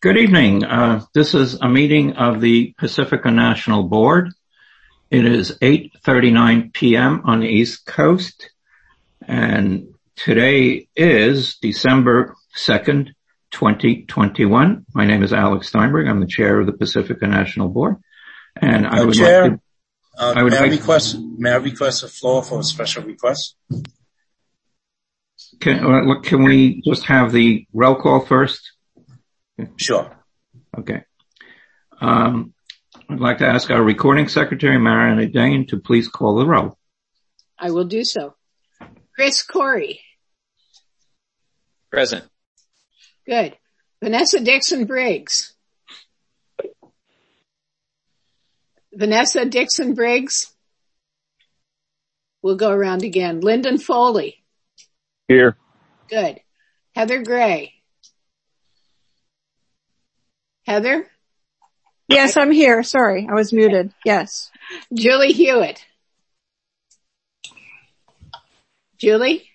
Good evening. This is a meeting of the Pacifica National Board. It is 8:39 p.m. on the East Coast, and today is December 2nd, 2021. My name is Alex Steinberg. I'm the chair of the Pacifica National Board, and I would Chair, may I request the floor for a special request? Can we just have the roll call first? Sure. Okay. I'd like to ask our recording secretary, Mariana Dane, to please call the roll. I will do so. Chris Corey. Present. Good. Vanessa Dixon Briggs. Vanessa Dixon Briggs. We'll go around again. Lyndon Foley. Here. Good. Heather Gray. Heather? Yes, I'm here. Sorry, I was muted. Yes. Julie Hewitt. Julie?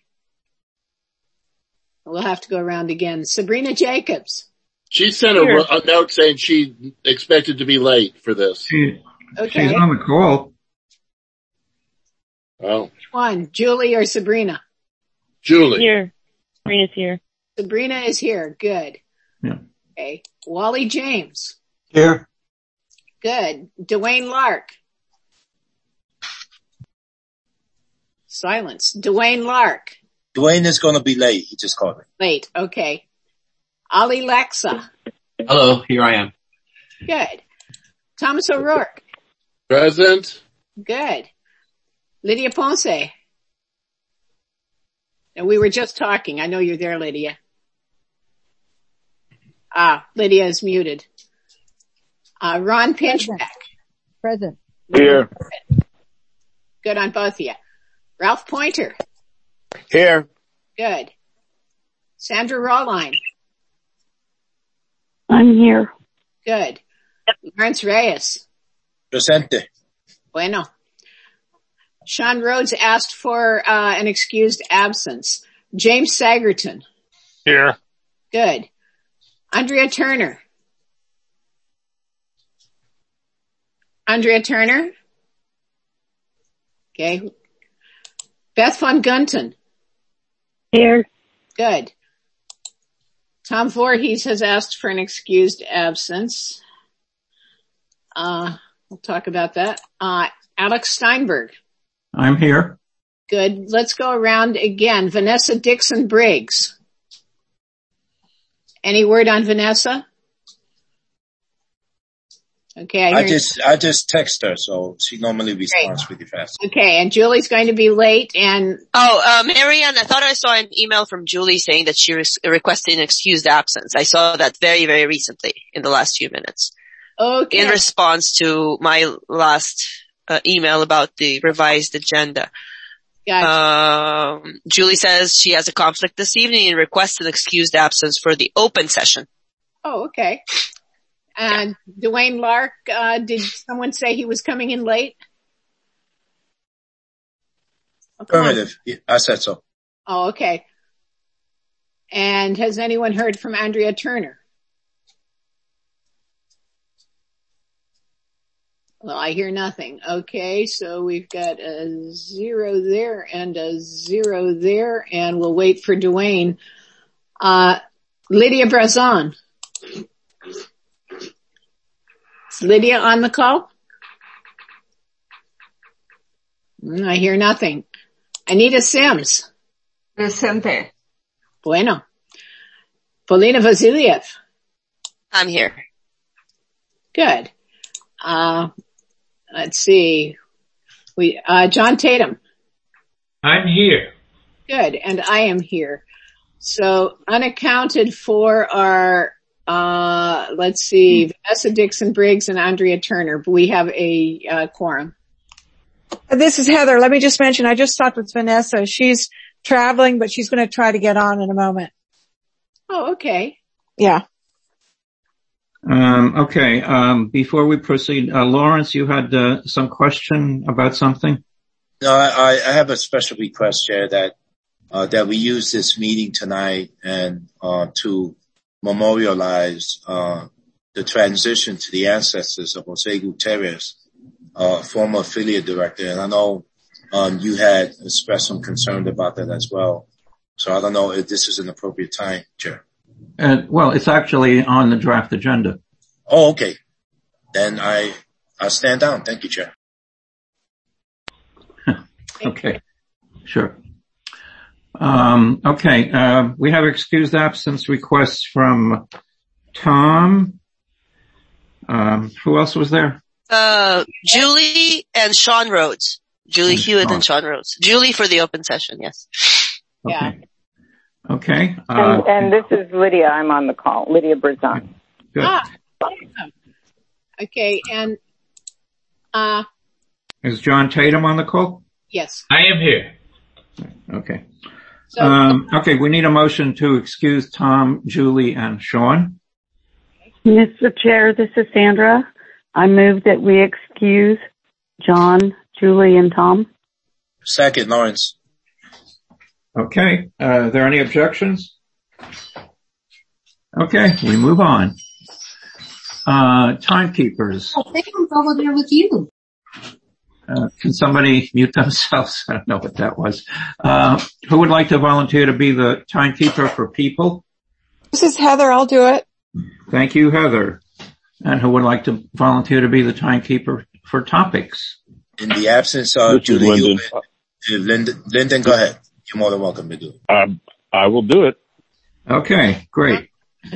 We'll have to go around again. Sabrina Jacobs. She sent a note saying she expected to be late for this. She's Okay. on the call. Oh. Which one, Julie or Sabrina? Julie. Here. Sabrina's here. Sabrina is here. Good. Yeah. Okay. Wally James. Here. Good. Dwayne Lark. Silence. Dwayne Lark. Dwayne is going to be late. He just called me. Late. Okay. Ali Lexa. Hello, here I am. Good. Thomas O'Rourke. Present. Good. Lydia Ponce. And we were just talking. I know you're there, Lydia. Lydia is muted. Ron Pinchback. Present. Here. Good on both of you. Ralph Pointer. Here. Good. Sandra Rawline. I'm here. Good. Lawrence Reyes. Presente. Bueno. Sean Rhodes asked for an excused absence. James Sagerton. Here. Good. Andrea Turner. Andrea Turner. Okay. Beth Von Gunten. Here. Good. Tom Voorhees has asked for an excused absence. We'll talk about that. Alex Steinberg. I'm here. Good. Let's go around again. Vanessa Dixon Briggs. Any word on Vanessa? Okay. I just text her, so she normally responds pretty fast. Okay. And Julie's going to be late and. Marianne, I thought I saw an email from Julie saying that she requested an excused absence. I saw that very, very recently in the last few minutes. Okay. In response to my last email about the revised agenda. Gotcha. Julie says she has a conflict this evening and requests an excused absence for the open session. Oh, okay. And Dwayne Lark, did someone say he was coming in late? Affirmative. Yeah, I said so. Oh, okay. And has anyone heard from Andrea Turner? Well, I hear nothing. Okay, so we've got a 0 there and a 0 there, and we'll wait for Dwayne. Lydia Brazon. Is Lydia on the call? I hear nothing. Anita Sims. Presente. Bueno. Polina Vasiliev. I'm here. Good. Let's see. John Tatum. I'm here. Good. And I am here. So unaccounted for are, let's see, Vanessa Dixon Briggs and Andrea Turner. But we have a quorum. This is Heather. Let me just mention, I just talked with Vanessa. She's traveling, but she's going to try to get on in a moment. Oh, okay. Yeah. Okay. Before we proceed, Lawrence, you had some question about something? No, I have a special request, Chair, that we use this meeting tonight and to memorialize the transition to the ancestors of Jose Gutierrez, former affiliate director. And I know you had expressed some concern about that as well. So I don't know if this is an appropriate time, Chair. Well, it's actually on the draft agenda. Oh, okay. Then I stand down. Thank you, Chair. Okay. Sure. Okay. We have excused absence requests from Tom. Who else was there? Julie and Sean Rhodes. Julie Hewitt and Sean Rhodes. Julie for the open session, yes. Okay. Yeah. Okay. And this is Lydia. I'm on the call. Lydia Berzon. Good. Okay. And, Is John Tatum on the call? yes. I am here. Okay. So, Okay. We need a motion to excuse Tom, Julie, and Sean. Mr. Chair, this is Sandra. I move that we excuse John, Julie, and Tom. Second, Lawrence. Okay. Are there any objections? Okay. We move on. Timekeepers. I think I'm over there with you. Can somebody mute themselves? I don't know what that was. Who would like to volunteer to be the timekeeper for people? This is Heather. I'll do it. Thank you, Heather. And who would like to volunteer to be the timekeeper for topics? In the absence of Julie Hewitt, Lyndon, go ahead. You're more than welcome to do it. I will do it. Okay, great.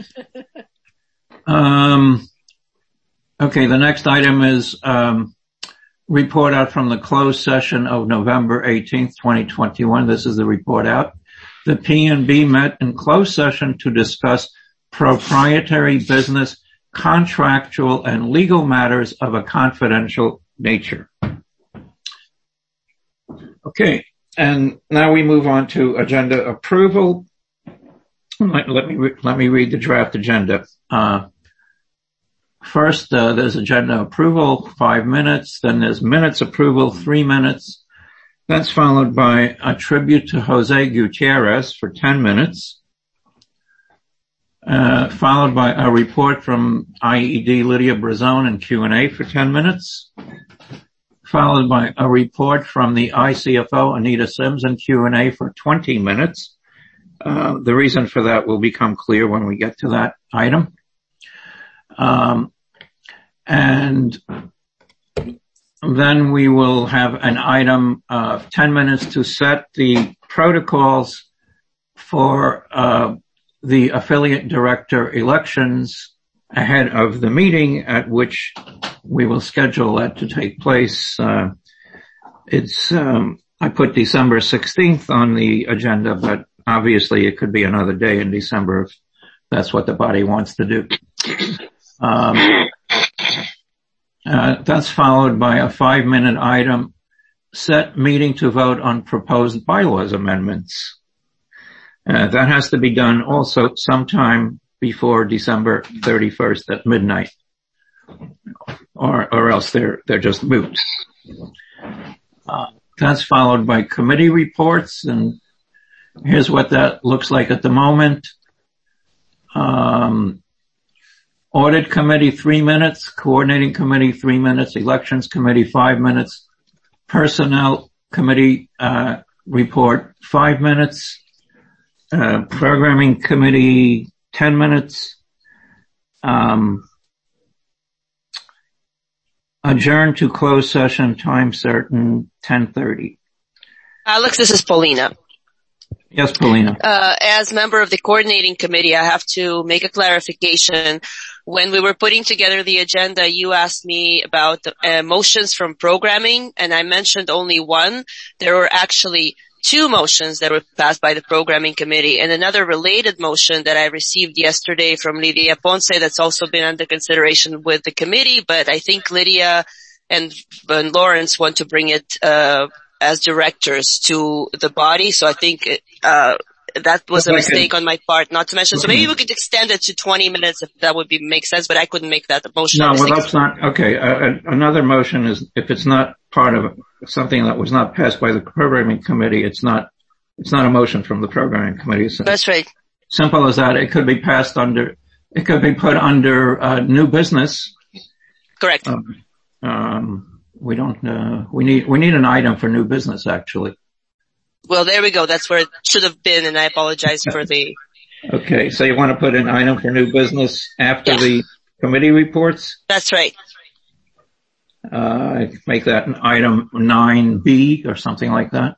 Okay, the next item is report out from the closed session of November 18th, 2021. This is the report out. The P&B met in closed session to discuss proprietary business, contractual, and legal matters of a confidential nature. Okay, and now we move on to agenda approval. Let me read the draft agenda. First, there's agenda approval, 5 minutes. Then there's minutes approval, 3 minutes. That's followed by a tribute to Jose Gutierrez for 10 minutes. Followed by a report from IED Lydia Berzon and Q&A for 10 minutes. Followed by a report from the ICFO Anita Sims and Q&A for 20 minutes. The reason for that will become clear when we get to that item. And then we will have an item of 10 minutes to set the protocols for the affiliate director elections ahead of the meeting at which we will schedule that to take place. I put December 16th on the agenda, but obviously it could be another day in December if that's what the body wants to do. That's followed by a 5-minute item, set meeting to vote on proposed bylaws amendments. That has to be done also sometime before December 31st at midnight, or else they're just moot. That's followed by committee reports, and here's what that looks like at the moment. Audit committee, 3 minutes. Coordinating committee, 3 minutes. Elections committee, 5 minutes. Personnel committee, report, 5 minutes. Programming committee, 10 minutes. Adjourn to closed session, time certain, 10:30. Alex, this is Paulina. Yes, Paulina. As member of the coordinating committee, I have to make a clarification. When we were putting together the agenda, you asked me about motions from programming, and I mentioned only one. There were actually 2 motions that were passed by the programming committee, and another related motion that I received yesterday from Lydia Ponce that's also been under consideration with the committee, but I think Lydia and Lawrence want to bring it as directors to the body, so I think that was a mistake on my part not to mention. So maybe we could extend it to 20 minutes if that would make sense, but I couldn't make that motion. No, well, that's not, okay. Another motion is, if it's not part of something that was not passed by the programming committee, it's not a motion from the programming committee. So, that's right. simple as that. It could be put under new business. Correct. We need an item for new business, actually. Well, there we go. That's where it should have been, and I apologize for the... Okay, so you want to put an item for new business after the committee reports? That's right. Make that an item 9B or something like that.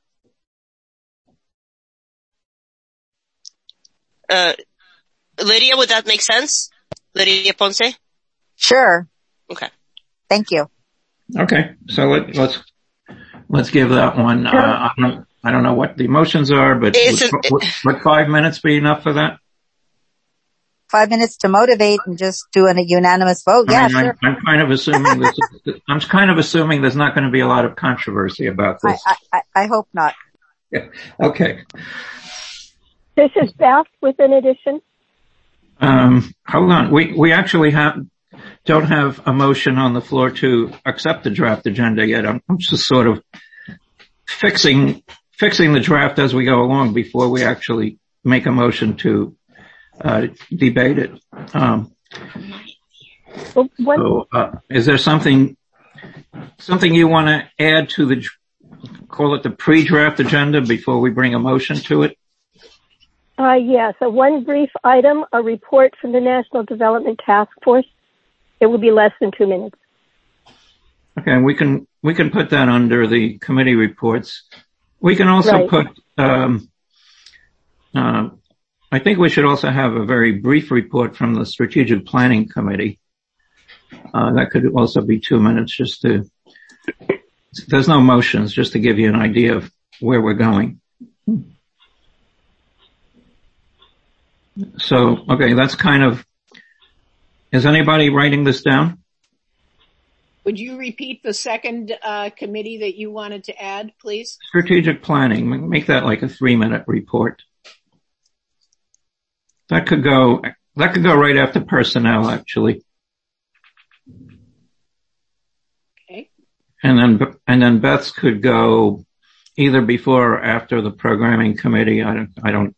Lydia, would that make sense? Lydia Ponce? Sure. Okay. Thank you. Okay, so let's give that one. I don't know what the motions are, but would 5 minutes be enough for that? 5 minutes to motivate and just do a unanimous vote. Yeah, sure. I'm kind of assuming there's not going to be a lot of controversy about this. I hope not. Yeah. Okay. This is Beth with an addition. Hold on. We actually don't have a motion on the floor to accept the draft agenda yet. I'm just sort of fixing the draft as we go along before we actually make a motion to debate it. Is there something you want to add to call it the pre-draft agenda before we bring a motion to it? Yes, one brief item, a report from the National Development Task Force. It will be less than 2 minutes. Okay, and we can put that under the committee reports. We can also put, I think we should also have a very brief report from the Strategic Planning Committee. That could also be 2 minutes there's no motions, just to give you an idea of where we're going. So, okay, that's is anybody writing this down? Would you repeat the second committee that you wanted to add, please? Strategic planning. Make that like a 3-minute report. That could go right after personnel, actually. Okay. And then Beth's could go either before or after the programming committee. I don't.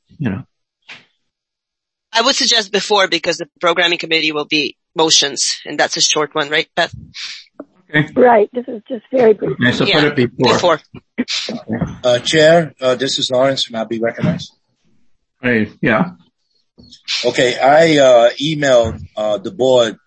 I would suggest before, because the programming committee will be motions, and that's a short one, right, Beth? Okay. Right. This is just very brief. Okay, so put it before. Chair, this is Lawrence. May I be recognized? Yeah. Okay. I emailed the board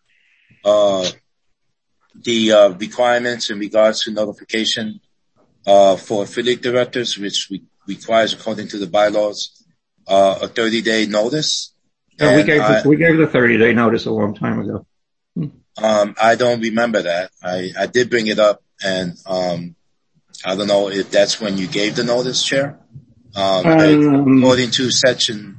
the requirements in regards to notification for affiliate directors, which requires, according to the bylaws, a 30-day notice. No, we gave the 30-day notice a long time ago. I don't remember that. I did bring it up, and I don't know if that's when you gave the notice, Chair. According to section,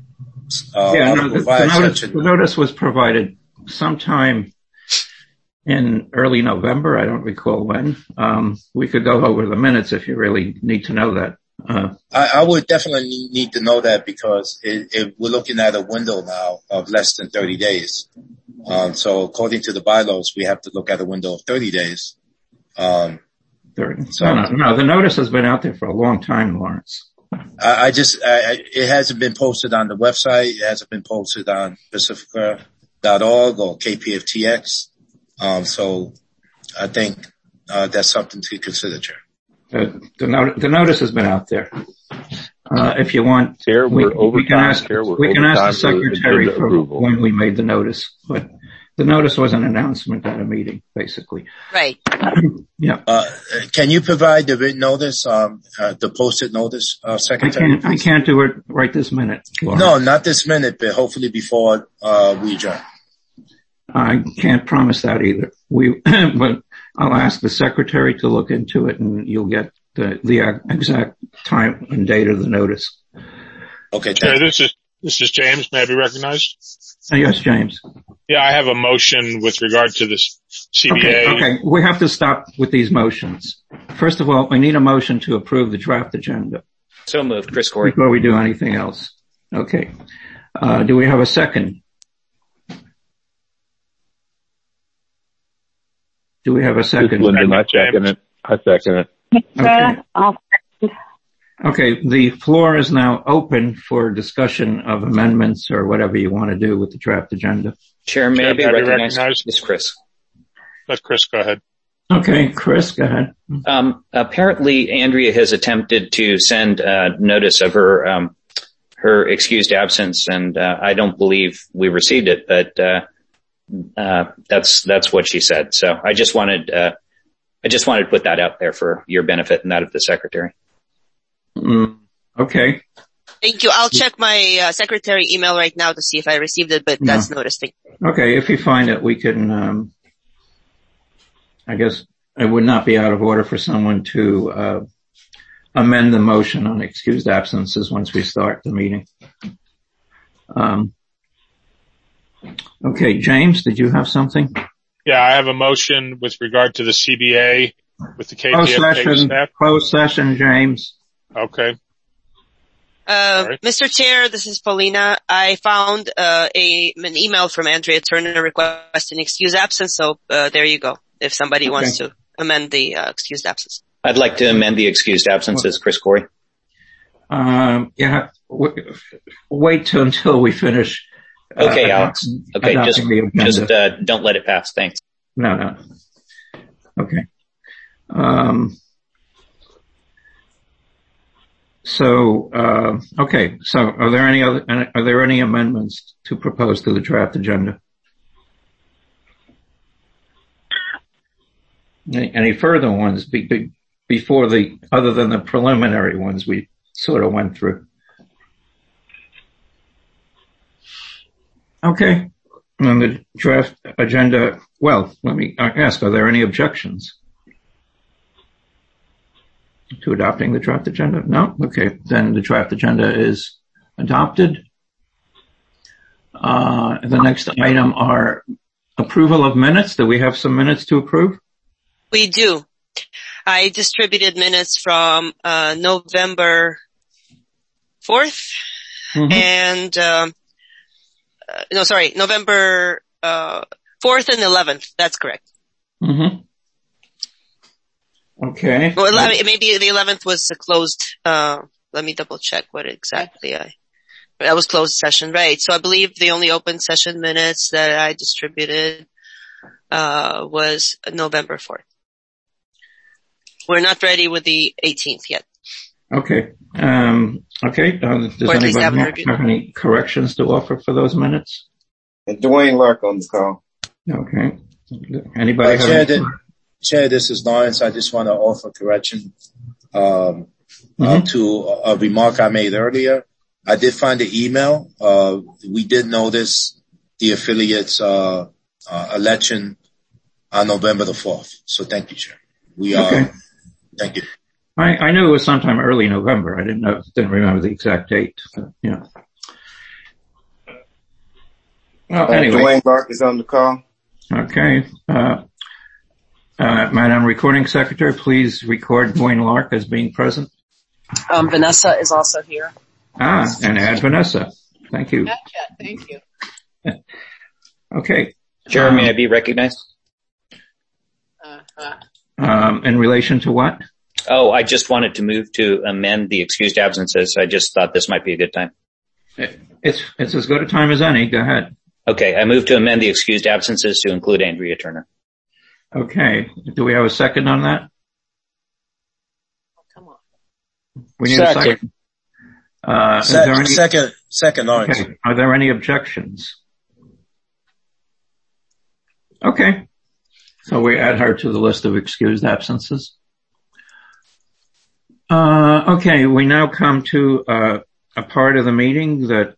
the notice was provided sometime in early November. I don't recall when. We could go over the minutes if you really need to know that. I would definitely need to know that, because we're looking at a window now of less than 30 days. So according to the bylaws, we have to look at a window of 30 days. No, the notice has been out there for a long time, Lawrence. It hasn't been posted on the website. It hasn't been posted on Pacifica.org or KPFTX. So I think, that's something to consider, Chair. The notice has been out there. If you want, Chair, we can ask the secretary for when we made the notice, but the notice was an announcement at a meeting, basically. Right. Yeah. Can you provide the written notice, the posted notice, Secretary? I can't do it right this minute, Laura. No, not this minute, but hopefully before, we adjourn. I can't promise that either. But I'll ask the secretary to look into it, and you'll get the exact time and date of the notice. Okay. Chair, this is James. May I be recognized? Yes, James. Yeah, I have a motion with regard to this CBA. Okay. We have to stop with these motions. First of all, we need a motion to approve the draft agenda. So moved. Chris Corey. Before we do anything else. Okay. Do we have a second? Do we have a second? Lyndon, I second it. Okay. Okay, the floor is now open for discussion of amendments or whatever you want to do with the draft agenda. Chair, may I be recognized? It's Chris. Let Chris go ahead. Okay, Chris, go ahead. Apparently, Andrea has attempted to send a notice of her excused absence, and I don't believe we received it, but that's what she said. So I just wanted to put that out there for your benefit and that of the secretary. Okay. Thank you. I'll check my secretary email right now to see if I received it, but that's noticed. Okay, if you find it, we can, I guess it would not be out of order for someone to amend the motion on excused absences once we start the meeting. Okay, James, did you have something? Yeah, I have a motion with regard to the CBA with the KPFA staff. Closed session, James. Okay. Mr. Chair, this is Paulina. I found an email from Andrea Turner requesting excused absence, so there you go. If somebody wants to amend the excused absence. I'd like to amend the excused absences, Chris Corey. Yeah, wait until we finish. Okay, Alex. Okay, just don't let it pass. Thanks. No. Okay. So are there any amendments to propose to the draft agenda? Any further ones before other than the preliminary ones we sort of went through? Okay. On the draft agenda, well, let me ask, are there any objections to adopting the draft agenda? No? Okay. Then the draft agenda is adopted. The next item are approval of minutes. Do we have some minutes to approve? We do. I distributed minutes from November 4th and November 4th and 11th. That's correct. Okay. Well, maybe the 11th was closed. Let me double check what exactly that was closed session, right? So I believe the only open session minutes that I distributed was November 4th. We're not ready with the 18th yet. Okay. Does anybody have any corrections to offer for those minutes? Dwayne Lark on the call. Okay. Anybody have Chair, this is Lawrence. I just want to offer correction to a remark I made earlier. I did find the email. We did notice the affiliates election on November the 4th. So thank you, Chair. Thank you. I knew it was sometime early November. I didn't remember the exact date. Yeah. Well, anyway. Dwayne Lark is on the call. Okay. Madam Recording Secretary, please record Dwayne Lark as being present. Vanessa is also here. And add Vanessa. Thank you. Gotcha. Thank you. Okay. Chair, may I be recognized? In relation to what? Oh, I just wanted to move to amend the excused absences. I just thought this might be a good time. It's as good a time as any. Go ahead. Okay. I move to amend the excused absences to include Andrea Turner. Okay. Do we have a second on that? Oh, come on. We need a second. Second, Lawrence. Okay. Are there any objections? Okay. So we add her to the list of excused absences. Okay. We now come to a part of the meeting that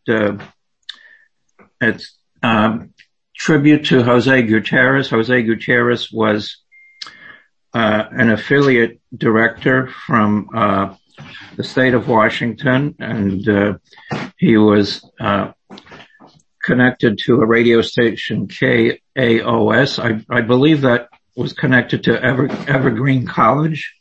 it's tribute to Jose Gutierrez. Jose Gutierrez was an affiliate director from the state of Washington, and he was connected to a radio station, KAOS. I believe that was connected to Evergreen College.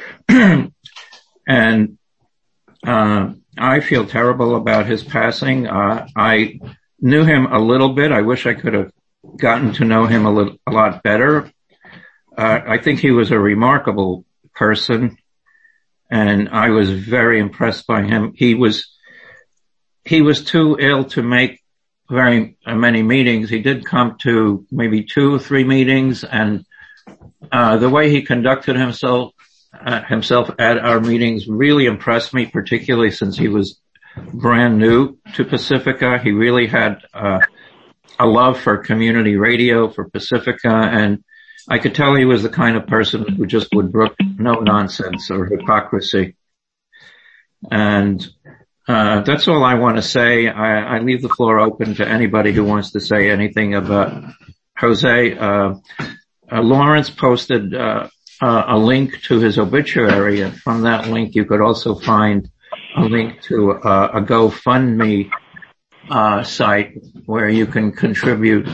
And I feel terrible about his passing. I knew him a little bit. I wish I could have gotten to know him a lot better. I think he was a remarkable person, and I was very impressed by him. He was too ill to make very many meetings. He did come to maybe 2 or 3 meetings, and the way he conducted himself at our meetings really impressed me, particularly since he was brand new to Pacifica. He really had a love for community radio, for Pacifica, and I could tell he was the kind of person who just would brook no nonsense or hypocrisy. And that's all I want to say. I leave the floor open to anybody who wants to say anything about Jose. Lawrence posted a link to his obituary, and from that link you could also find a link to a GoFundMe site where you can contribute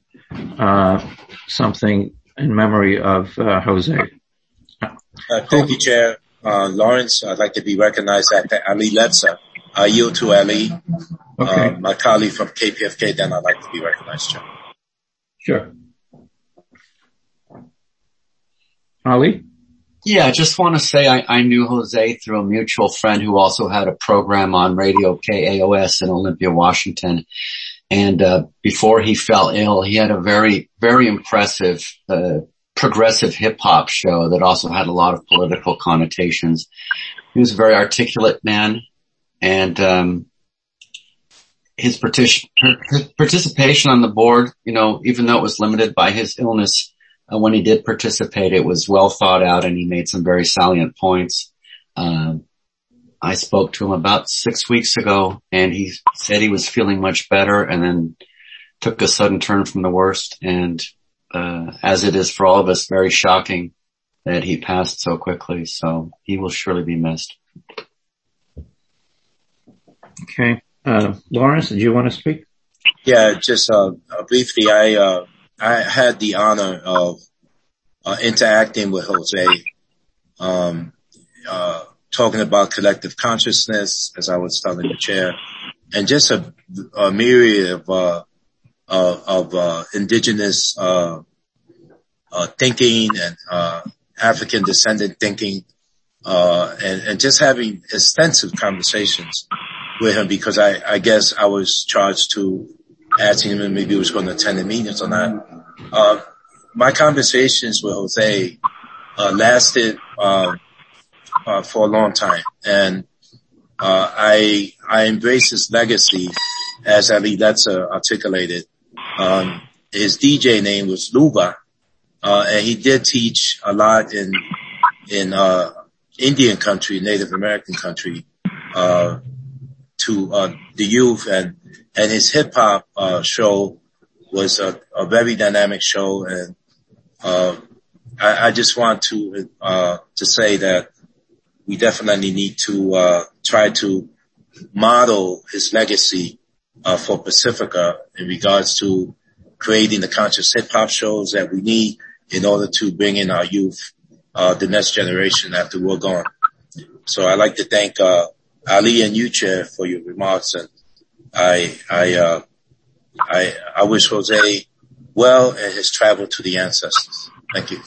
something in memory of Jose. Thank you, Chair. Lawrence, I'd like to be recognized at Ali Letza. I yield to Ali, okay. My colleague from KPFK, then I'd like to be recognized, Chair. Sure. Ali? Yeah, I just want to say I knew Jose through a mutual friend who also had a program on radio KAOS in Olympia, Washington. And before he fell ill, he had a very, very impressive progressive hip-hop show that also had a lot of political connotations. He was a very articulate man, and his participation on the board, even though it was limited by his illness, when he did participate, it was well thought out, and he made some very salient points. I spoke to him about 6 weeks ago, and he said he was feeling much better, and then took a sudden turn from the worst. And as it is for all of us, very shocking that he passed so quickly. So he will surely be missed. Okay. Lawrence, did you want to speak? Yeah, just briefly, I had the honor of interacting with Jose, talking about collective consciousness, as I was telling the chair, and just a myriad of indigenous thinking and African descendant thinking, and just having extensive conversations with him, because I guess I was charged to asking him if maybe he was going to attend the meetings or not. My conversations with Jose lasted for a long time, and I embrace his legacy, as Ali Letza articulated. His DJ name was Luba, and he did teach a lot in Indian country, Native American country, to the youth, and his hip hop show was a very dynamic show, and I just want to say that we definitely need to try to model his legacy for Pacifica in regards to creating the conscious hip hop shows that we need in order to bring in our youth, the next generation after we're gone. So I'd like to thank Ali and you, Chair, for your remarks, and I wish Jose well in his travel to the ancestors. Thank you.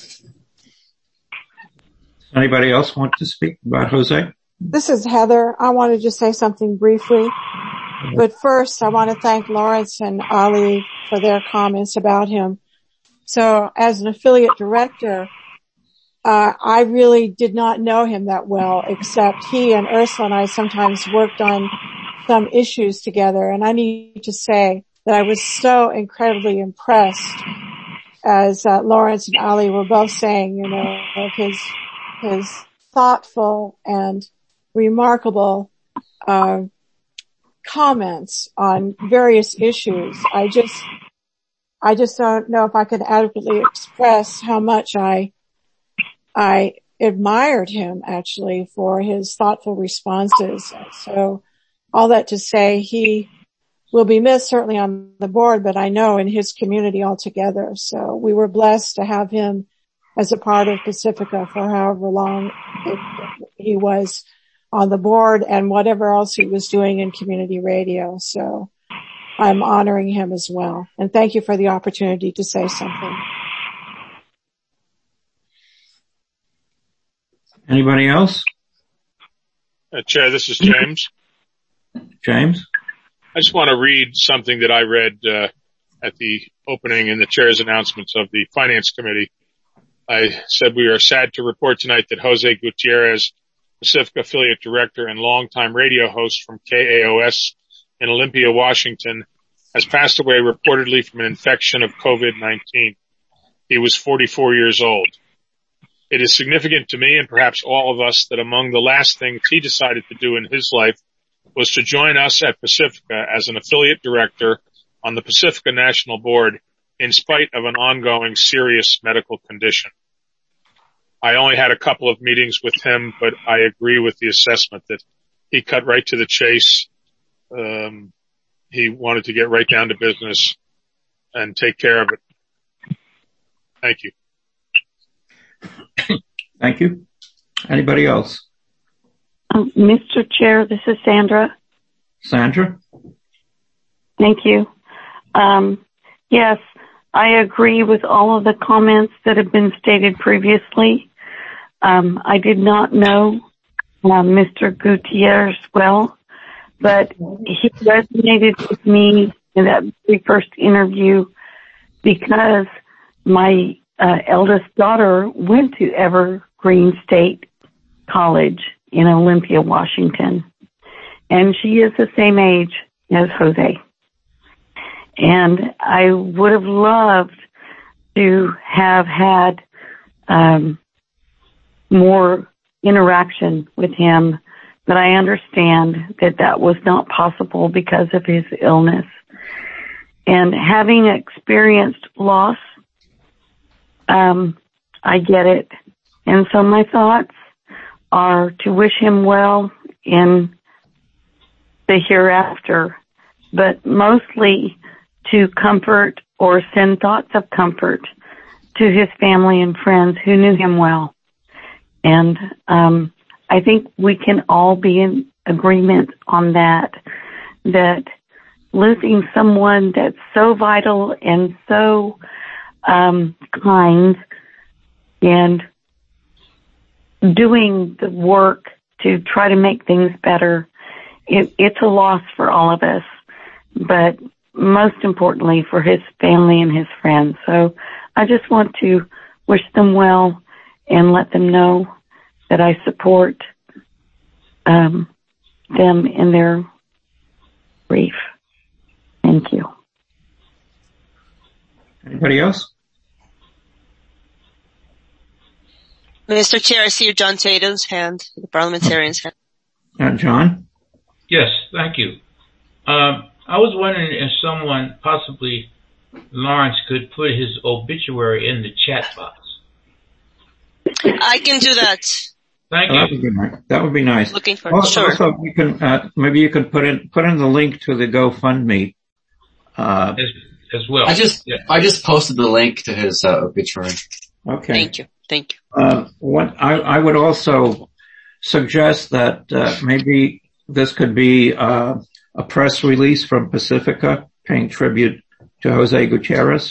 Anybody else want to speak about Jose? This is Heather. I wanted to say something briefly. But first, I want to thank Lawrence and Ali for their comments about him. So as an affiliate director, I really did not know him that well, except he and Ursula and I sometimes worked on some issues together. And I need to say that I was so incredibly impressed, as Lawrence and Ali were both saying, of his thoughtful and remarkable comments on various issues. I just don't know if I could adequately express how much I admired him actually for his thoughtful responses. So all that to say, he will be missed certainly on the board, but I know in his community altogether. So we were blessed to have him as a part of Pacifica for however long he was on the board and whatever else he was doing in community radio. So I'm honoring him as well. And thank you for the opportunity to say something. Anybody else? Chair, this is James. James? I just want to read something that I read at the opening in the chair's announcements of the Finance Committee. I said we are sad to report tonight that Jose Gutierrez, Pacifica Affiliate Director and longtime radio host from KAOS in Olympia, Washington, has passed away reportedly from an infection of COVID-19. He was 44 years old. It is significant to me and perhaps all of us that among the last things he decided to do in his life was to join us at Pacifica as an affiliate director on the Pacifica National Board in spite of an ongoing serious medical condition. I only had a couple of meetings with him, but I agree with the assessment that he cut right to the chase. He wanted to get right down to business and take care of it. Thank you. Thank you. Anybody else? Mr. Chair, this is Sandra. Sandra? Thank you. Yes, I agree with all of the comments that have been stated previously. I did not know Mr. Gutierrez well, but he resonated with me in that very first interview because my eldest daughter went to Evergreen State College in Olympia, Washington, and she is the same age as Jose. And I would have loved to have had more interaction with him, but I understand that that was not possible because of his illness. And having experienced loss, I get it. And so my thoughts are to wish him well in the hereafter, but mostly to comfort or send thoughts of comfort to his family and friends who knew him well. And I think we can all be in agreement on that losing someone that's so vital and so kind and doing the work to try to make things better, it's a loss for all of us, but most importantly for his family and his friends. So I just want to wish them well and let them know that I support them in their grief. Thank you. Anybody else? Mr. Chair, I see John Tatum's hand, the parliamentarian's hand. John? Yes, thank you. I was wondering if someone, possibly Lawrence, could put his obituary in the chat box. I can do that. Thank you. That would be nice. Looking for sure. Also, we can maybe you can put in the link to the GoFundMe as well. I just posted the link to his obituary. Okay. Thank you. What I would also suggest that maybe this could be a press release from Pacifica paying tribute to Jose Gutierrez.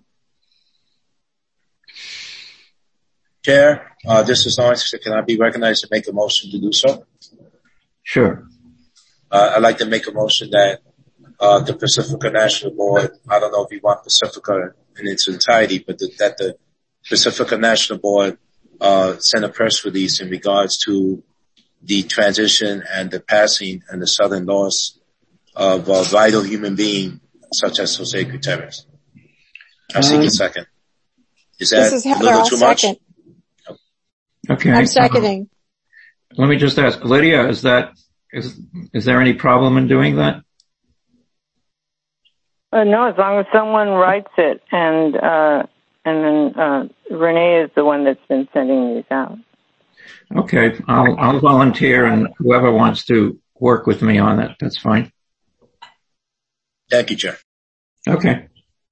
Chair, this is Lawrence. Can I be recognized to make a motion to do so? Sure. I'd like to make a motion that the Pacifica National Board, I don't know if you want Pacifica in its entirety, but that the Pacifica National Board send a press release in regards to the transition and the passing and the sudden loss of a vital human being such as Jose Gutierrez. I'll seek a second. Is that a little too much? Okay. I'm seconding. Let me just ask, Lydia, is there any problem in doing that? No, as long as someone writes it, and then Renee is the one that's been sending these out. Okay, I'll volunteer, and whoever wants to work with me on it, that's fine. Thank you, Chair. Okay.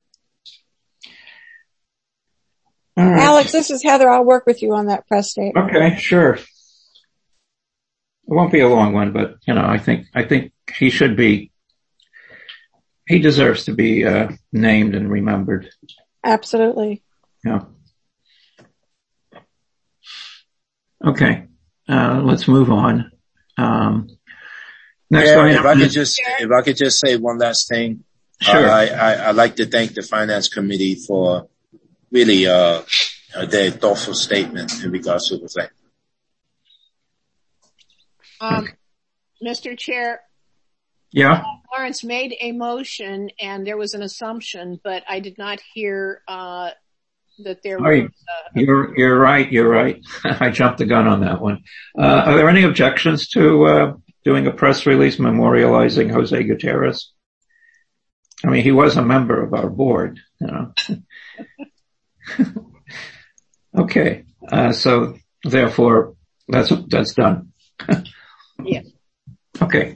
All right. Alex, this is Heather. I'll work with you on that press statement. Okay, sure. It won't be a long one, but I think he should be. He deserves to be named and remembered. Absolutely. Yeah. Okay. Let's move on. Next Yeah, item. if I could just say one last thing. Sure. I'd like to thank the Finance Committee for really, their thoughtful statement in regards to the thing. Mr. Chair. Yeah. Lawrence made a motion and there was an assumption, but I did not hear, that there was. You're right. I jumped the gun on that one. Are there any objections to, doing a press release memorializing Jose Gutierrez? I mean, he was a member of our board, you know. Okay. So therefore that's done. Yeah. Okay.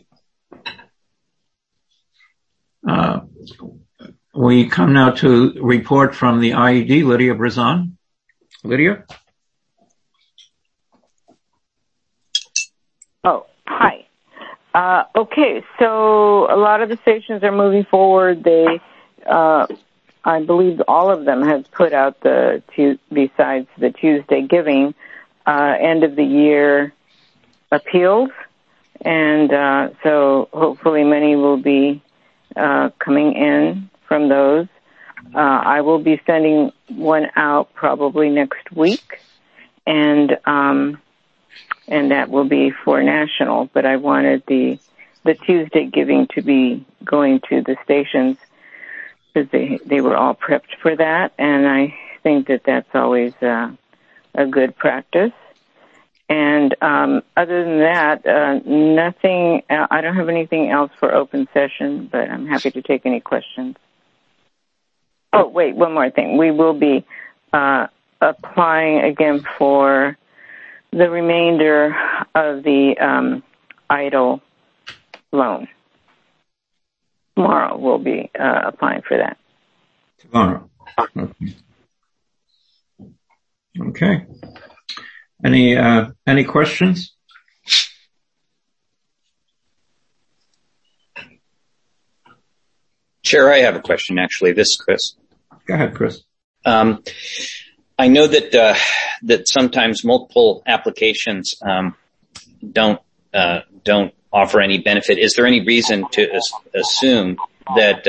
We come now to report from the IED, Lydia Brazan. Lydia? Oh, hi. Okay, so a lot of the stations are moving forward. They, I believe all of them have put out besides the Tuesday Giving, end of the year appeals. And, so hopefully many will be, coming in from those. I will be sending one out probably next week. And that will be for national, but I wanted the Tuesday Giving to be going to the stations because they were all prepped for that, and I think that that's always a good practice. And other than that, nothing. I don't have anything else for open session, but I'm happy to take any questions. Oh, wait, one more thing. We will be applying again for the remainder of the EIDL loan. Tomorrow we'll be applying for that. Tomorrow. Okay. Any questions? Chair, I have a question actually. This is Chris. Go ahead, Chris. I know that sometimes multiple applications don't offer any benefit. Is there any reason to assume that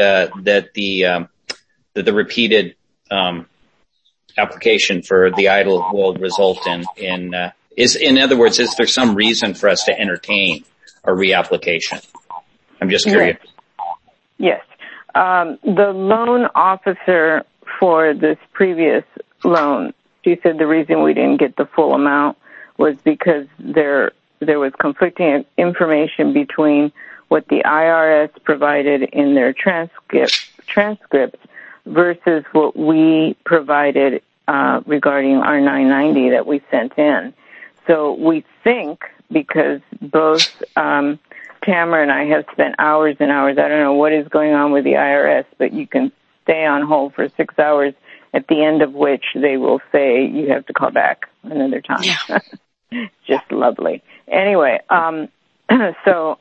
the repeated application for the EIDL will result in other words, is there some reason for us to entertain a reapplication? I'm just curious. Yes. The loan officer for this previous loan, she said the reason we didn't get the full amount was because there was conflicting information between what the IRS provided in their transcripts versus what we provided regarding our 990 that we sent in. So we think, because both Tamara and I have spent hours and hours, I don't know what is going on with the IRS, but you can stay on hold for 6 hours, at the end of which they will say you have to call back another time. Yeah. Just lovely. Anyway, so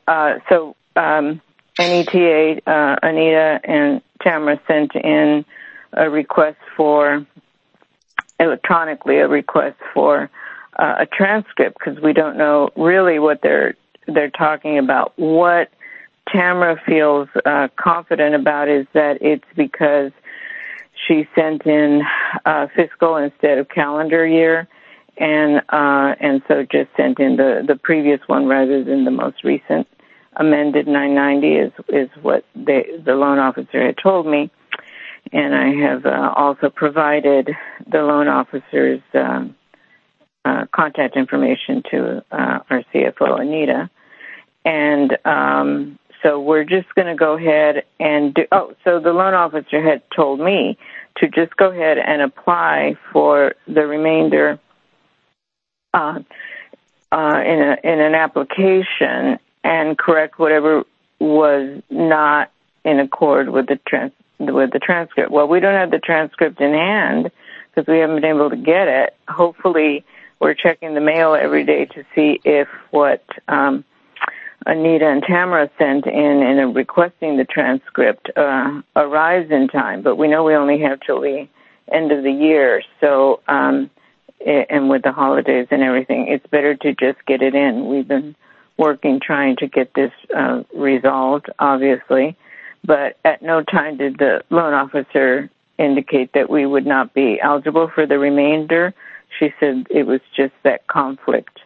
NETA, Anita and Tamara sent in a request electronically a transcript, because we don't know really what they're talking about. What Tamara feels confident about is that it's because she sent in fiscal instead of calendar year, and so just sent in the previous one rather than the most recent amended 990 is what the loan officer had told me. And I have also provided the loan officer's contact information to our CFO, Anita. And so we're just going to go ahead and so the loan officer had told me to just go ahead and apply for the remainder in an application and correct whatever was not in accord with the transcript. Well, we don't have the transcript in hand because we haven't been able to get it. Hopefully, we're checking the mail every day to see if what Anita and Tamara sent in and requesting the transcript arrives in time. But we know we only have till the end of the year. So, and with the holidays and everything, it's better to just get it in. We've been working, trying to get this resolved, obviously. But at no time did the loan officer indicate that we would not be eligible for the remainder. She said it was just that conflict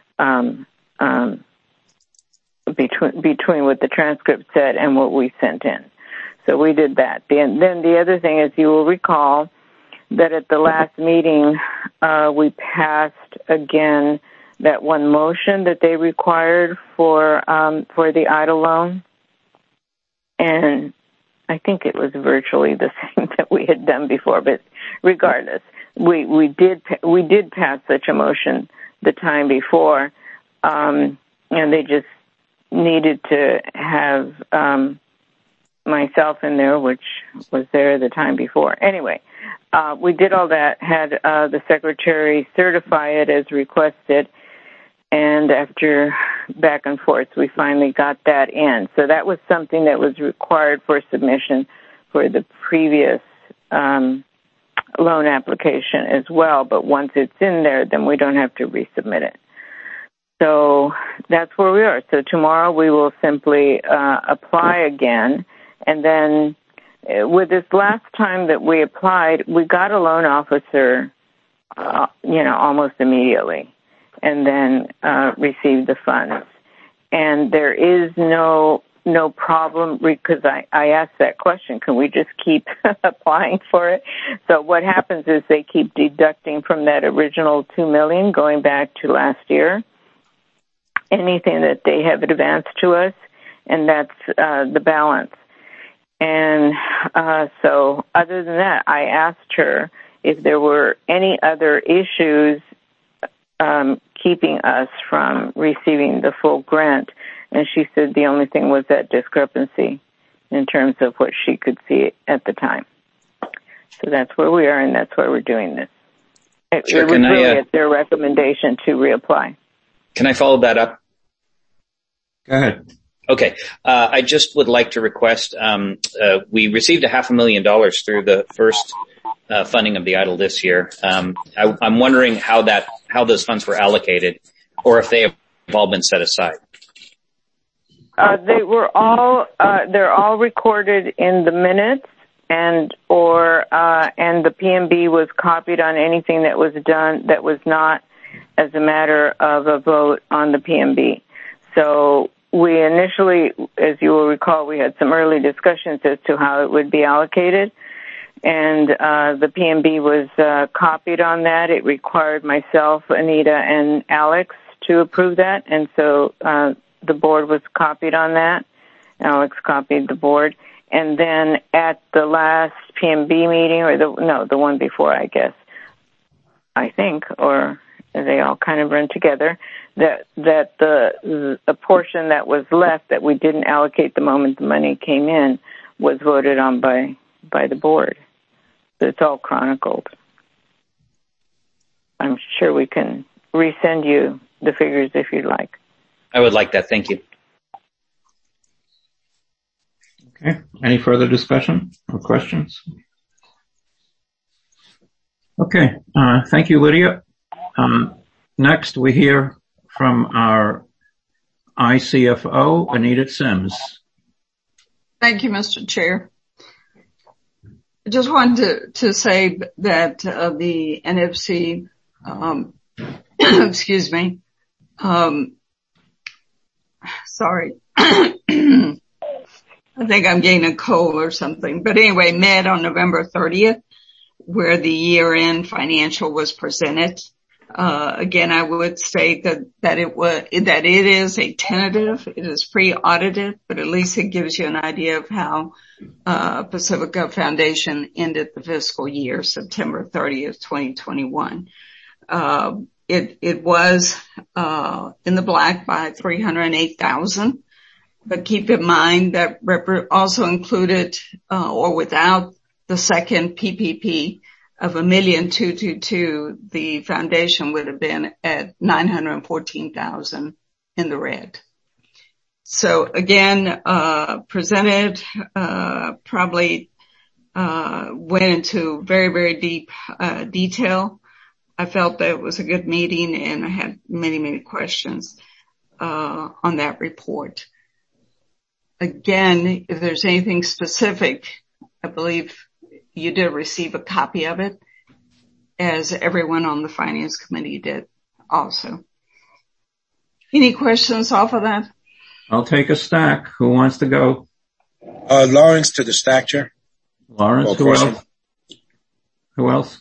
between what the transcript said and what we sent in. So we did that. Then the other thing is, you will recall that at the last meeting, we passed again that one motion that they required for the EIDL loan. And I think it was virtually the same that we had done before, but regardless, we did pass such a motion the time before, and they just needed to have myself in there, which was there the time before. Anyway, we did all that, had the secretary certify it as requested, and after back and forth, we finally got that in. So that was something that was required for submission for the previous loan application as well. But once it's in there, then we don't have to resubmit it. So that's where we are. So tomorrow we will simply apply again. And then with this last time that we applied, we got a loan officer, almost immediately, and then received the funds. And there is no problem, because I asked that question, can we just keep applying for it? So what happens is they keep deducting from that original $2 million going back to last year, anything that they have advanced to us, and that's the balance. And so other than that, I asked her if there were any other issues keeping us from receiving the full grant. And she said the only thing was that discrepancy in terms of what she could see at the time. So that's where we are, and that's why we're doing this. It was really at their recommendation to reapply. Can I follow that up? Go ahead. Okay. I just would like to request, we received $500,000 through the first funding of the EIDL this year. I'm wondering how those funds were allocated, or if they have all been set aside. They're all recorded in the minutes, and the PMB was copied on anything that was done that was not as a matter of a vote on the PMB. So we initially, as you will recall, we had some early discussions as to how it would be allocated. And the PMB was copied on that. It required myself, Anita, and Alex to approve that. And so the board was copied on that. Alex copied the board. And then at the last PMB meeting, or the one before, I guess, I think, or they all kind of run together, that the portion that was left that we didn't allocate the moment the money came in was voted on by the board. So it's all chronicled. I'm sure we can resend you the figures if you'd like. I would like that. Thank you. Okay. Any further discussion or questions? Okay. Thank you, Lydia. Next, we hear from our ICFO, Anita Sims. Thank you, Mr. Chair. I just wanted to say that the NFC, excuse me, sorry, I think I'm getting a cold or something. But anyway, met on November 30th, where the year-end financial was presented. Again, I would state that it is a tentative. It is pre-audited, but at least it gives you an idea of how Pacifica Foundation ended the fiscal year, September 30th, 2021. It was in the black by $308,000, but keep in mind that also included or without the second PPP of $1,222,000, the foundation would have been at $914,000 in the red. So again, presented, probably went into very, very deep detail. I felt that it was a good meeting, and I had many, many questions. on that report. Again, if there's anything specific, I believe you did receive a copy of it, as everyone on the Finance Committee did also. Any questions off of that? I'll take a stack. Who wants to go? Lawrence to the stack chair. Lawrence, who else? Who else?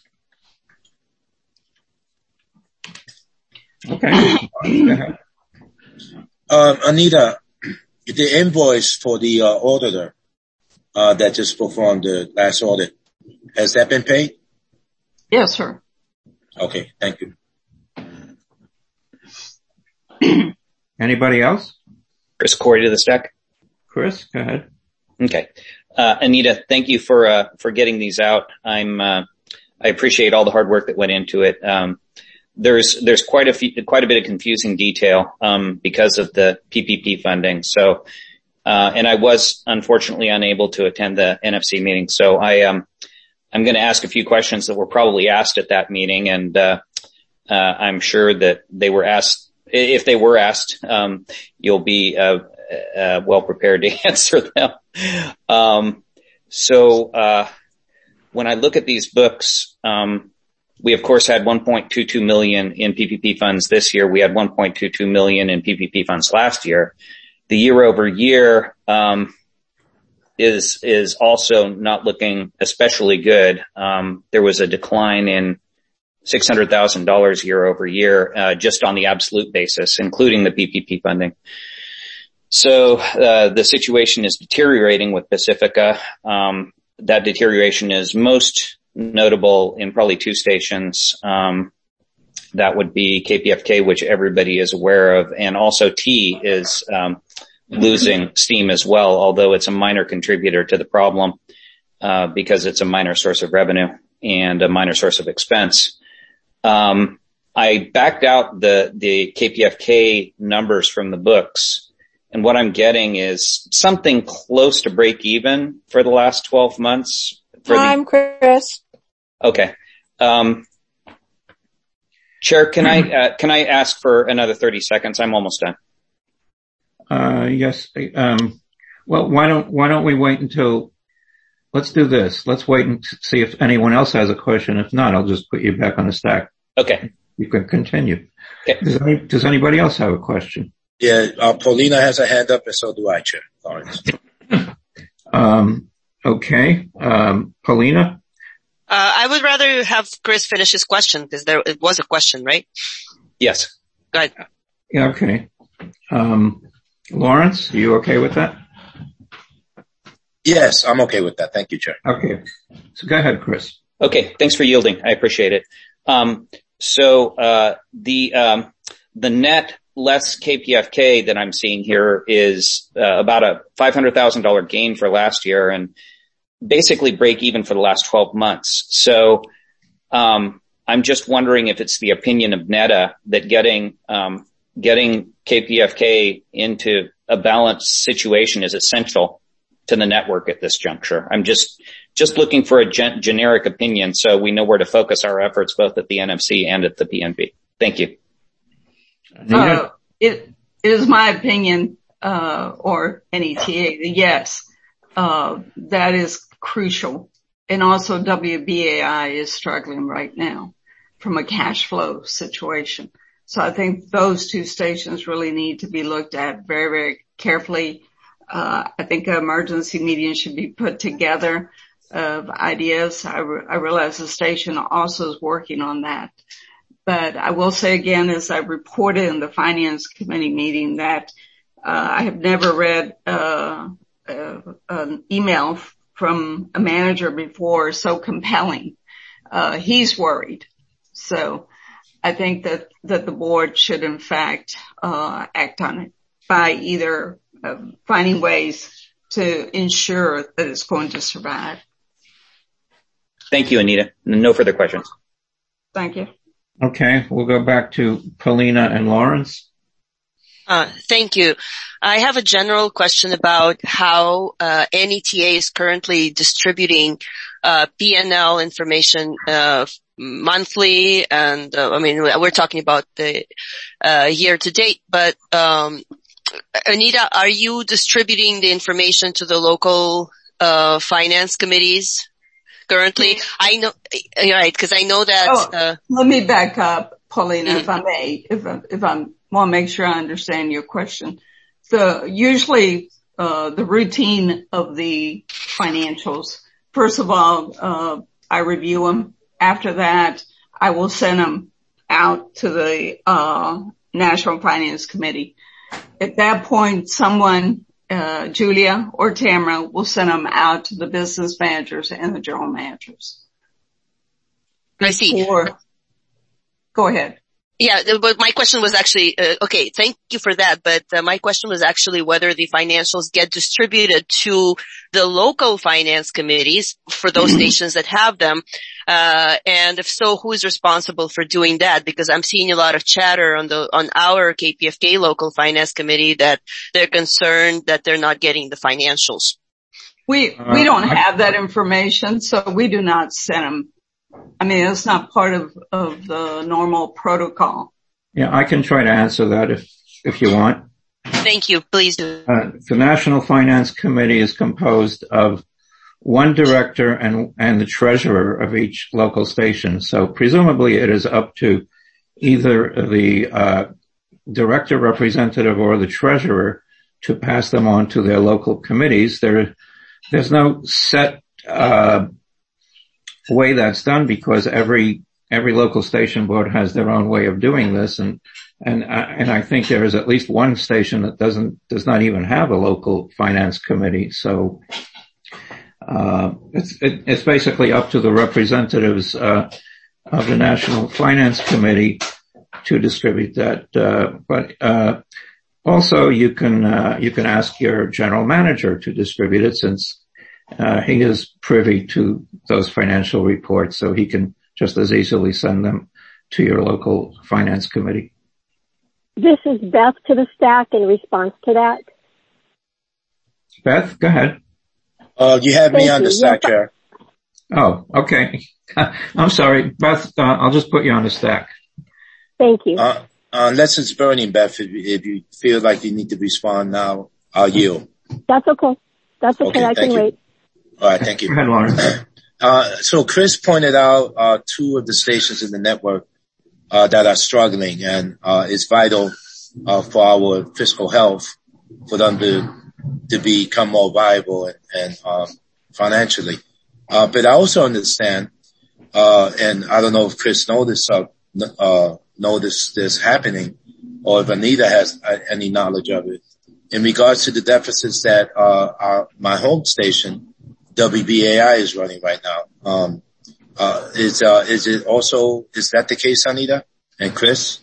Okay. Go ahead. Anita, the invoice for the auditor that just performed the last audit, has that been paid? Yes, sir. Okay, thank you. Anybody else? Chris Corey to the stack. Chris, go ahead. Okay. Anita, thank you for getting these out. I appreciate all the hard work that went into it. There's quite a bit of confusing detail, because of the PPP funding. So, and I was unfortunately unable to attend the NFC meeting. So I'm going to ask a few questions that were probably asked at that meeting. And, I'm sure that they were asked, if they were asked, you'll be, well prepared to answer them. When I look at these books, we of course had 1.22 million in PPP funds this year. We had 1.22 million in PPP funds last year. The year over year, is also not looking especially good. There was a decline in $600,000 year over year, just on the absolute basis, including the PPP funding. So, the situation is deteriorating with Pacifica. That deterioration is most notable in probably two stations. That would be KPFK, which everybody is aware of, and also T is, losing steam as well, although it's a minor contributor to the problem, because it's a minor source of revenue and a minor source of expense. I backed out the KPFK numbers from the books, and what I'm getting is something close to break even for the last 12 months. Chris. Okay. Chair, can I ask for another 30 seconds? I'm almost done. Yes. Well, why don't we wait until, let's do this. Let's wait and see if anyone else has a question. If not, I'll just put you back on the stack. Okay. You can continue. Okay. Does anybody else have a question? Yeah, Paulina has a hand up, and so do I, Chair Lawrence. Okay. Paulina? I would rather have Chris finish his question, because it was a question, right? Yes. Go ahead. Yeah, okay. Lawrence, are you okay with that? Yes, I'm okay with that. Thank you, Chair. Okay. So go ahead, Chris. Okay. Thanks for yielding. I appreciate it. The net less KPFK that I'm seeing here is about a $500,000 gain for last year, and basically break even for the last 12 months. So, I'm just wondering if it's the opinion of NETA that getting KPFK into a balanced situation is essential to the network at this juncture. I'm just looking for a generic opinion so we know where to focus our efforts both at the NFC and at the PNP. Thank you. It is my opinion, or NETA, yes, that is crucial. And also WBAI is struggling right now from a cash flow situation. So I think those two stations really need to be looked at very, very carefully. I think an emergency meeting should be put together of ideas. I realize the station also is working on that. But I will say again, as I reported in the Finance Committee meeting, that I have never read an email from a manager before so compelling. He's worried. So I think that the board should in fact act on it by either finding ways to ensure that it's going to survive. Thank you, Anita. No further questions. Thank you. Okay, we'll go back to Paulina and Lawrence. Thank you. I have a general question about how NETA is currently distributing P&L information monthly, and we're talking about the year to date, but Anita, are you distributing the information to the local finance committees currently? I know, right, because I know that. Let me back up, Paulina, if I may, if I want to make sure I understand your question. Usually the routine of the financials, first of all, I review them. After that, I will send them out to the National Finance Committee. At that point, someone, Julia or Tamara, will send them out to the business managers and the general managers. I see. Go ahead. Yeah, but my question was actually, okay, thank you for that, but my question was actually whether the financials get distributed to the local finance committees for those stations that have them, and if so, who is responsible for doing that? Because I'm seeing a lot of chatter on our KPFK local finance committee that they're concerned that they're not getting the financials. We don't have that information, so we do not send them. I mean, it's not part of the normal protocol. Yeah, I can try to answer that if you want. Thank you. Please do. The National Finance Committee is composed of one director and the treasurer of each local station. So presumably it is up to either the director representative or the treasurer to pass them on to their local committees. There's no set way that's done because every local station board has their own way of doing this, and I think there is at least one station that does not even have a local finance committee. So it's basically up to the representatives of the National Finance Committee to distribute that. But also you can ask your general manager to distribute it, since he is privy to those financial reports, so he can just as easily send them to your local finance committee. This is Beth to the stack in response to that. Beth, go ahead. You have me on the stack, Chair. Oh, okay. I'm sorry, Beth. I'll just put you on the stack. Thank you. Unless it's burning, Beth, if you feel like you need to respond now, I'll yield. That's okay. Okay, I can wait. All right, thank you. Go ahead, Lauren. So Chris pointed out two of the stations in the network that are struggling, and it's vital for our fiscal health for them to become more viable and financially. But I also understand, and I don't know if Chris noticed this happening, or if Anita has any knowledge of it, in regards to the deficits that my home station, WBAI, is running right now. Is that the case, Anita and Chris?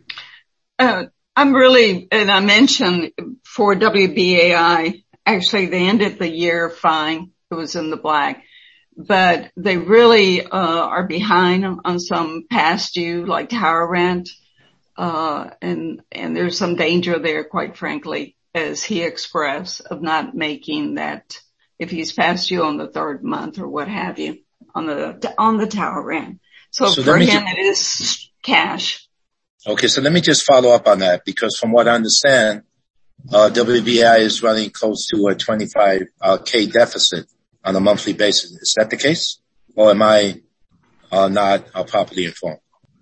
I mentioned for WBAI, actually they ended the year fine. It was in the black, but they really are behind on some past due, like tower rent, and there's some danger there, quite frankly, as he expressed, of not making that if he's past due on the third month or what have you on the tower rent. So for him it is cash. Okay, so let me just follow up on that, because from what I understand, WBI is running close to a $25K deficit on a monthly basis. Is that the case? Or am I not properly informed?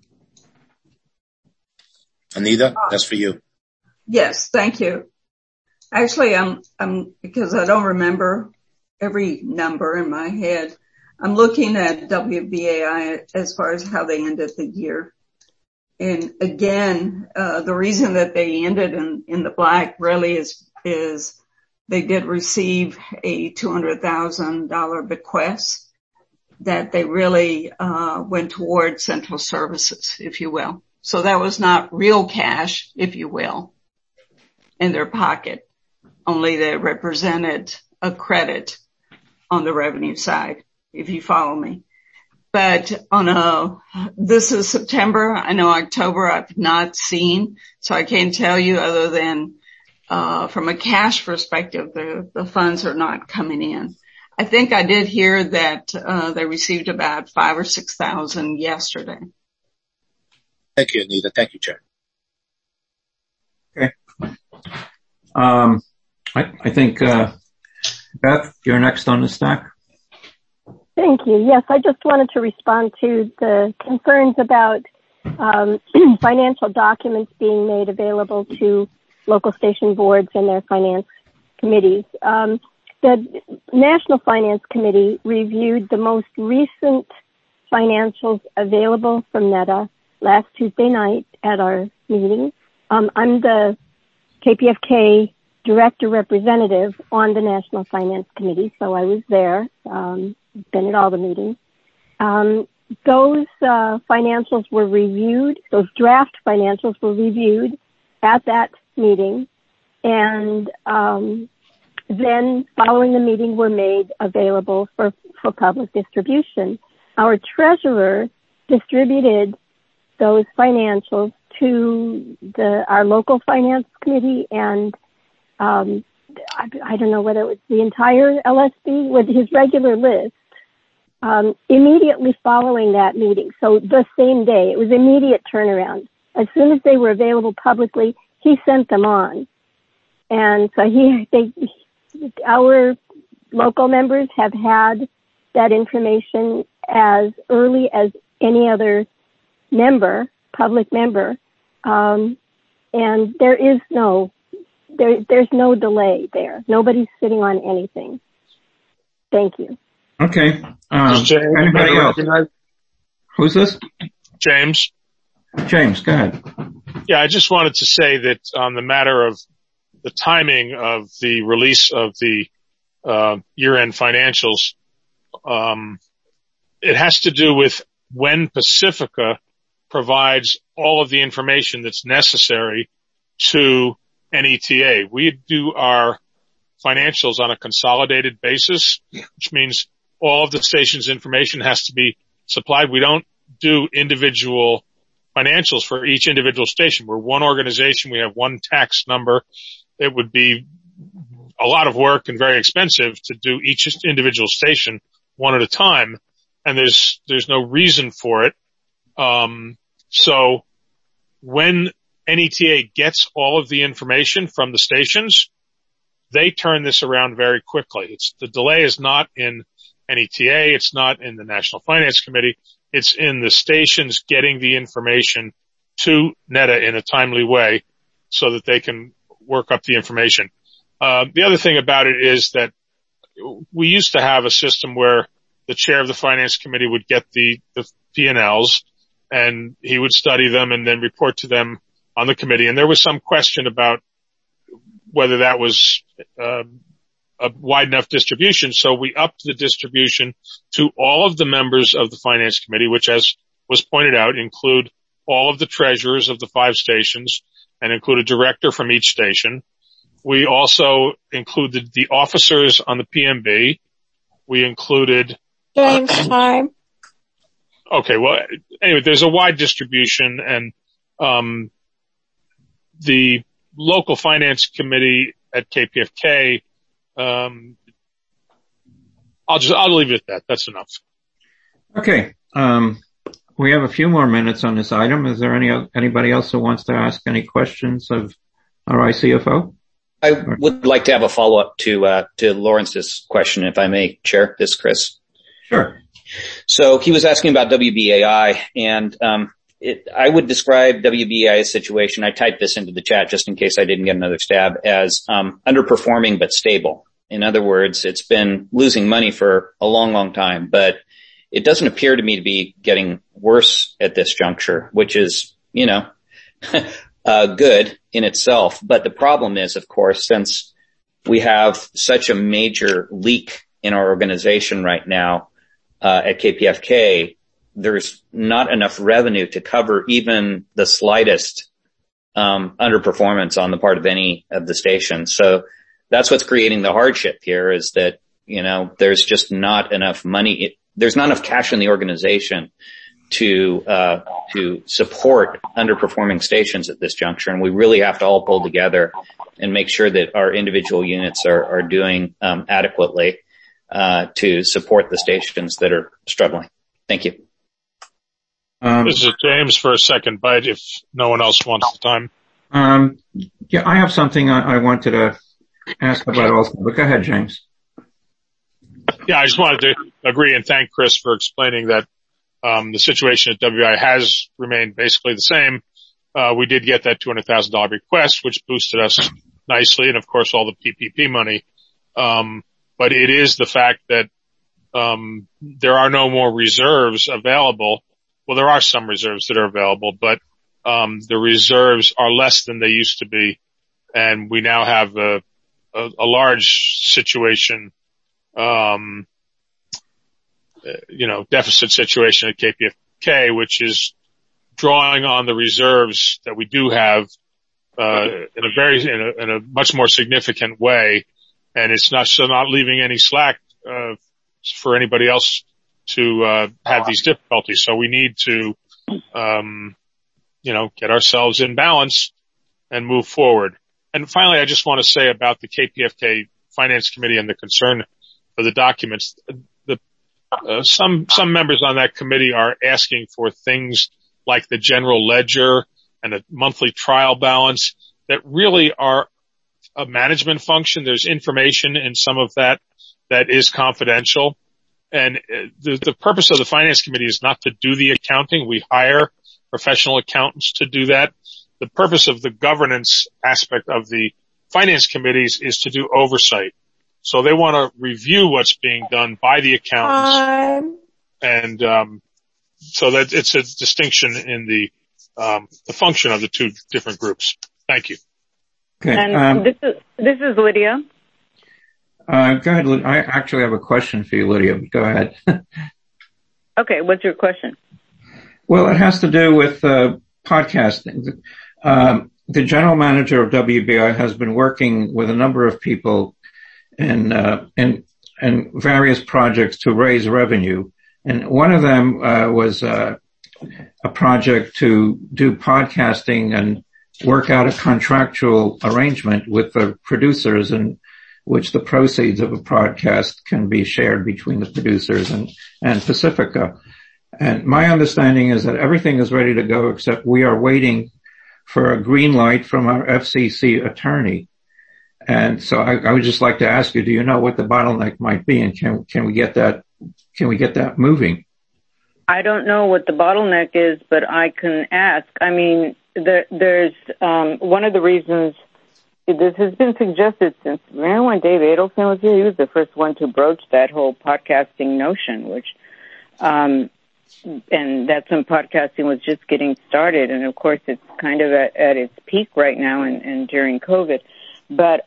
Anita, that's for you. Yes, thank you. Actually, I'm because I don't remember every number in my head. I'm looking at WBAI as far as how they ended the year. And again, the reason that they ended in the black really is they did receive a $200,000 bequest that they really went toward central services, if you will. So that was not real cash, if you will, in their pocket. Only they represented a credit on the revenue side, if you follow me. But this is September. I know October I've not seen, so I can't tell you other than, from a cash perspective, the funds are not coming in. I think I did hear that they received about 5,000 or 6,000 yesterday. Thank you, Anita. Thank you, Chair. Okay. I think, Beth, you're next on the stack. Thank you. Yes, I just wanted to respond to the concerns about financial documents being made available to local station boards and their finance committees. The National Finance Committee reviewed the most recent financials available from NEDA last Tuesday night at our meeting. I'm the KPFK Director Representative on the National Finance Committee, so I was there, been at all the meetings. Those financials were reviewed, those draft financials were reviewed at that meeting, and then following the meeting were made available for public distribution. Our treasurer distributed those financials to our local finance committee and I don't know whether it was the entire LSB with his regular list immediately following that meeting. So the same day, it was immediate turnaround. As soon as they were available publicly, he sent them on. And so our local members have had that information as early as any other member, public member, and there's no delay there. Nobody's sitting on anything. Thank you. Okay. Anybody else? Who's this? James. James, go ahead. Yeah, I just wanted to say that on the matter of the timing of the release of the year-end financials, it has to do with when Pacifica provides all of the information that's necessary to NETA. We do our financials on a consolidated basis, which means all of the station's information has to be supplied. We don't do individual financials for each individual station. We're one organization. We have one tax number. It would be a lot of work and very expensive to do each individual station one at a time, and there's no reason for it. So when NETA gets all of the information from the stations, they turn this around very quickly. The delay is not in NETA. It's not in the National Finance Committee. It's in the stations getting the information to NEDA in a timely way so that they can work up the information. The other thing about it is that we used to have a system where the chair of the Finance Committee would get the P&Ls and he would study them and then report to them on the committee. And there was some question about whether that was a wide enough distribution. So we upped the distribution to all of the members of the Finance Committee, which, as was pointed out, include all of the treasurers of the 5 stations and include a director from each station. We also included the officers on the PMB. We included James, time. Okay, well, anyway, there's a wide distribution, and the local finance committee at KPFK, I'll leave it at that. That's enough. Okay. We have a few more minutes on this item. Is there anybody else who wants to ask any questions of our ICFO? I would like to have a follow-up to Lawrence's question, if I may, Chair. This is Chris. Sure. So he was asking about WBAI, and I would describe WBAI's situation, I typed this into the chat just in case I didn't get another stab, as underperforming but stable. In other words, it's been losing money for a long, long time, but it doesn't appear to me to be getting worse at this juncture, which is, good in itself. But the problem is, of course, since we have such a major leak in our organization right now, at KPFK, there's not enough revenue to cover even the slightest underperformance on the part of any of the stations. So that's what's creating the hardship here, is that, there's just not enough money. There's not enough cash in the organization to support underperforming stations at this juncture. And we really have to all pull together and make sure that our individual units are doing adequately. to support the stations that are struggling. Thank you. This is James for a second bite if no one else wants the time. Yeah, I have something I wanted to ask about also, but go ahead, James. Yeah, I just wanted to agree and thank Chris for explaining that the situation at WI has remained basically the same. We did get that $200,000 request, which boosted us nicely, and of course all the PPP money. But it is the fact that there are no more reserves available. Well, there are some reserves that are available, but the reserves are less than they used to be, and we now have a large situation, deficit situation at KPFK, which is drawing on the reserves that we do have in a much more significant way, and it's not leaving any slack for anybody else to have these difficulties. So we need to get ourselves in balance and move forward. And finally, I just want to say about the KPFK Finance Committee and the concern for the documents. Some members on that committee are asking for things like the general ledger and a monthly trial balance that really are a management function. There's information in some of that is confidential. And the purpose of the Finance Committee is not to do the accounting. We hire professional accountants to do that. The purpose of the governance aspect of the Finance Committees is to do oversight. So they want to review what's being done by the accountants. And so that it's a distinction in the function of the two different groups. Thank you. Okay. And this is Lydia. Go ahead, Lydia. I actually have a question for you, Lydia. Go ahead. Okay, what's your question? Well, it has to do with podcasting. The general manager of WBI has been working with a number of people in various projects to raise revenue. And one of them was a project to do podcasting and work out a contractual arrangement with the producers in which the proceeds of a podcast can be shared between the producers and Pacifica. And my understanding is that everything is ready to go except we are waiting for a green light from our FCC attorney. And so I would just like to ask you, do you know what the bottleneck might be, and can we get that moving? I don't know what the bottleneck is, but I can ask. I mean, there's one of the reasons this has been suggested since, remember when Dave Adelson was here? He was the first one to broach that whole podcasting notion, which, and that's when podcasting was just getting started. And of course, it's kind of at its peak right now and during COVID. But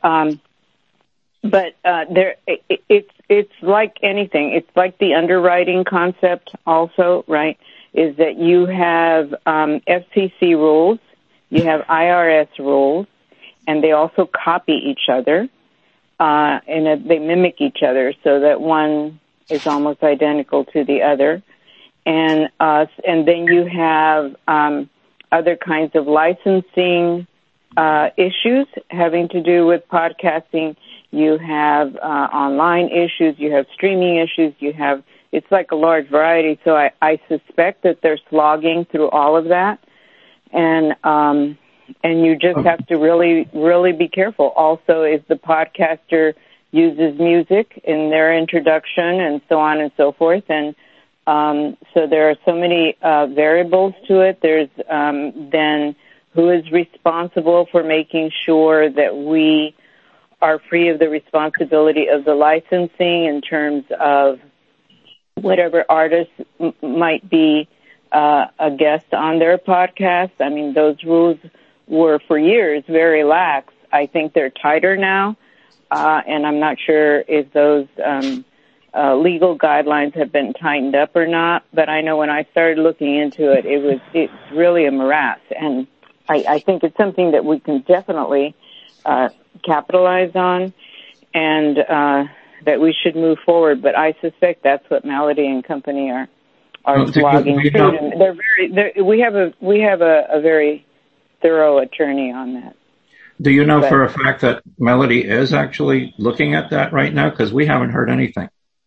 it's like anything. It's like the underwriting concept also, right? Is that you have, FCC rules, you have IRS rules, and they also copy each other, and they mimic each other so that one is almost identical to the other. And then you have, other kinds of licensing, issues having to do with podcasting. You have online issues, you have streaming issues, it's like a large variety. So I suspect that they're slogging through all of that. And you just have to really, really be careful. Also, if the podcaster uses music in their introduction and so on and so forth. And so there are so many variables to it. There's then who is responsible for making sure that we are free of the responsibility of the licensing in terms of whatever artist might be a guest on their podcast. I mean, those rules were for years very lax. I think they're tighter now, and I'm not sure if those legal guidelines have been tightened up or not. But I know when I started looking into it, it's really a morass, and I think it's something that we can definitely capitalize on, and that we should move forward. But I suspect that's what Melody and company are slogging through. And we have a very thorough attorney on that. Do you know for a fact that Melody is actually looking at that right now? Because we haven't heard anything.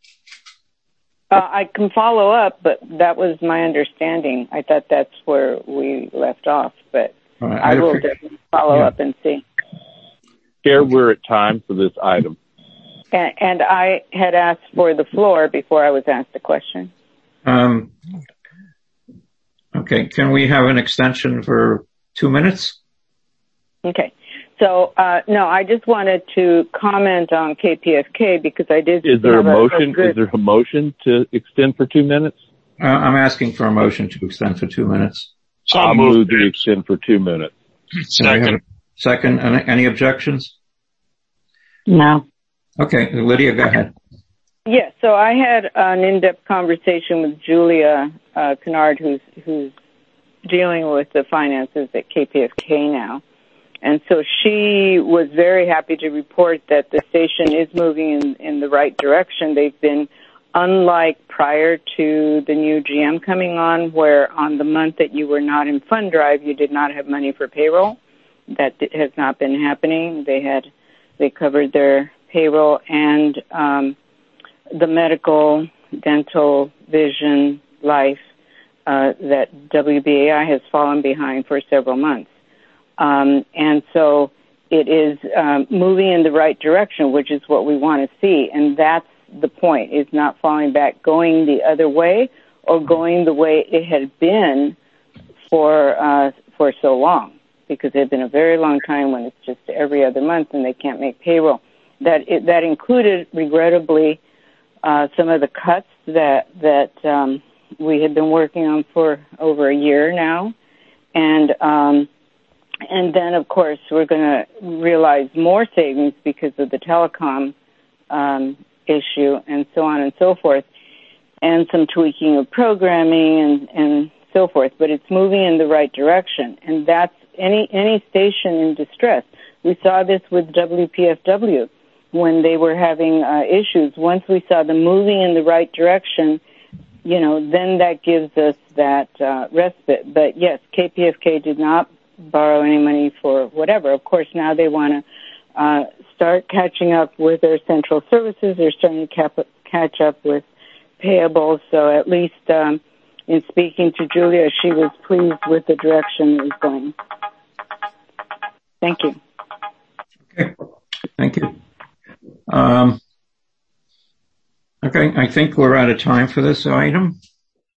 I can follow up, but that was my understanding. I thought that's where we left off, but I will definitely follow up and see. Chair, we're at time for this item. And I had asked for the floor before I was asked the question. Okay, can we have an extension for 2 minutes? Okay. So, no, I just wanted to comment on KPFK because I did. Is there a motion? Is there a motion to extend for 2 minutes? I'm asking for a motion to extend for 2 minutes. I'll move to extend for 2 minutes. Second. Second. Any objections? No. Okay, Lydia, go ahead. Yes. So I had an in-depth conversation with Julia Kennard, who's dealing with the finances at KPFK now. And so she was very happy to report that the station is moving in the right direction. They've been, unlike prior to the new GM coming on, where on the month that you were not in fund drive, you did not have money for payroll. That has not been happening. They covered their payroll and the medical, dental, vision, life that WBAI has fallen behind for several months. And so it is moving in the right direction, which is what we want to see. And that's the point, is not falling back, going the other way or going the way it had been for so long, because it had been a very long time when it's just every other month and they can't make payroll. That included, regrettably, some of the cuts that we had been working on for over a year now. And then, of course, we're going to realize more savings because of the telecom issue and so on and so forth, and some tweaking of programming and so forth. But it's moving in the right direction, and that's any station in distress. We saw this with WPFW when they were having issues. Once we saw them moving in the right direction, then that gives us that respite. But yes, KPFK did not borrow any money for whatever. Of course, now they want to start catching up with their central services. They're starting to catch up with payables. So at least in speaking to Julia, she was pleased with the direction it was going. Thank you. Okay. Thank you. Okay, I think we're out of time for this item.